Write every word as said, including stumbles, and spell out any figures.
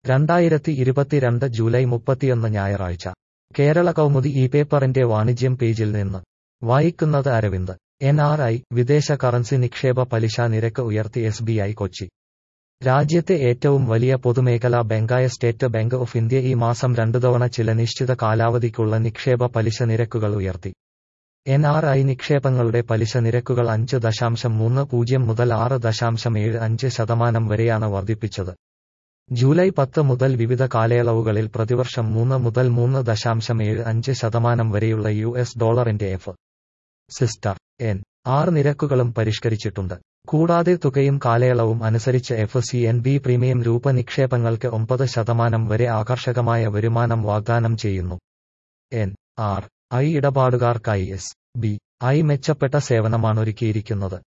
രണ്ടായിരത്തി ഇരുപത്തിരണ്ട് ജൂലൈ മുപ്പത്തിയൊന്ന് ഞായറാഴ്ച കേരള കൗമുദി ഈ പേപ്പറിന്റെ വാണിജ്യം പേജിൽ നിന്ന് വായിക്കുന്നത് അരവിന്ദ്. എൻ ആർ ഐ വിദേശ കറൻസി നിക്ഷേപ പലിശ നിരക്ക് ഉയർത്തി എസ് ബി ഐ കൊച്ചി. രാജ്യത്തെ ഏറ്റവും വലിയ പൊതുമേഖലാ ബാങ്കായ സ്റ്റേറ്റ് ബാങ്ക് ഓഫ് ഇന്ത്യ ഈ മാസം രണ്ടു തവണ ചില നിശ്ചിത കാലാവധിക്കുള്ള നിക്ഷേപ പലിശ നിരക്കുകൾ ഉയർത്തി. എൻ ആർ ഐ നിക്ഷേപങ്ങളുടെ പലിശ നിരക്കുകൾ അഞ്ച് ദശാംശം മൂന്ന് പൂജ്യം മുതൽ ആറ് ദശാംശം ഏഴ് അഞ്ച് ശതമാനം വരെയാണ് വർദ്ധിപ്പിച്ചത്. ജൂലൈ പത്ത് മുതൽ വിവിധ കാലയളവുകളിൽ പ്രതിവർഷം മൂന്ന് മുതൽ മൂന്ന് ദശാംശം ഏഴ് അഞ്ച് ശതമാനം വരെയുള്ള യു എസ് ഡോളറിന്റെ എഫ് സിസ്റ്റർ എൻ ആർ നിരക്കുകളും പരിഷ്കരിച്ചിട്ടുണ്ട്. കൂടാതെ തുകയും കാലയളവും അനുസരിച്ച് F C N B premium രൂപ നിക്ഷേപങ്ങൾക്ക് ഒമ്പത് ശതമാനം വരെ ആകർഷകമായ വരുമാനം വാഗ്ദാനം ചെയ്യുന്നു. എൻ ആർ ഐ ഇടപാടുകാർക്കായി എസ് ബി ഐ മെച്ചപ്പെട്ട സേവനമാണൊരുക്കിയിരിക്കുന്നത്.